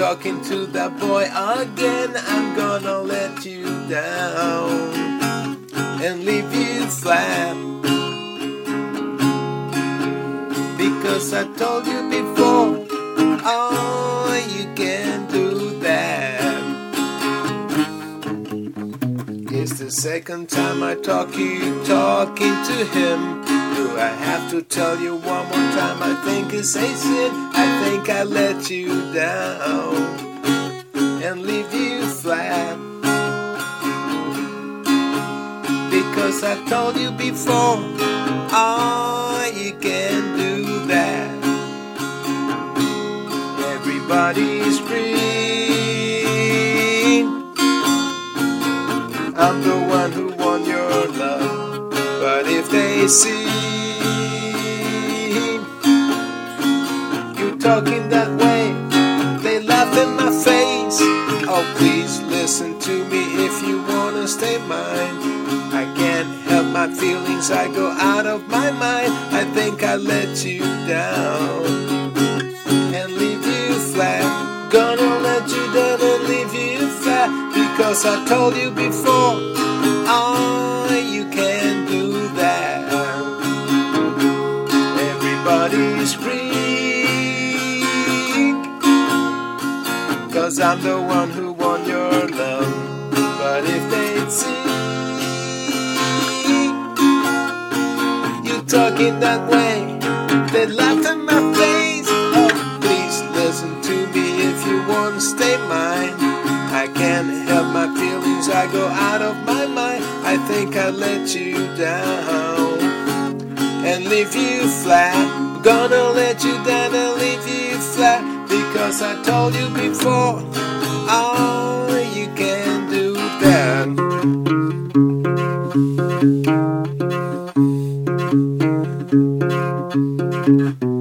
talking to that boy again. I'm gonna let you down and leave you flat, because I told you before, oh, you can't do that. It's the second time I talking to him. Do I have to tell you one more time? I think it's a sin. I think I let you down and leave you flat, because I told you before, oh, you can't do that. Everybody scream, I'm the one who won your love. But if they see you talking that way, they laugh in my face. Oh, please listen to me if you wanna stay mine. I can't help my feelings, I go out of my mind. I think I let you down and leave you flat. Gonna let you down and leave you flat, because I told you before, oh, you can't do that. Everybody scream, 'cause I'm the one who won your love. But if they'd see you talking that way, they'd laugh in my face. Oh, please listen to me if you want to stay mine. I can't help my feelings, I go out of my mind. I think I let you down and leave you flat. Gonna let you down and leave you flat, because I told you before, oh, you can't do that.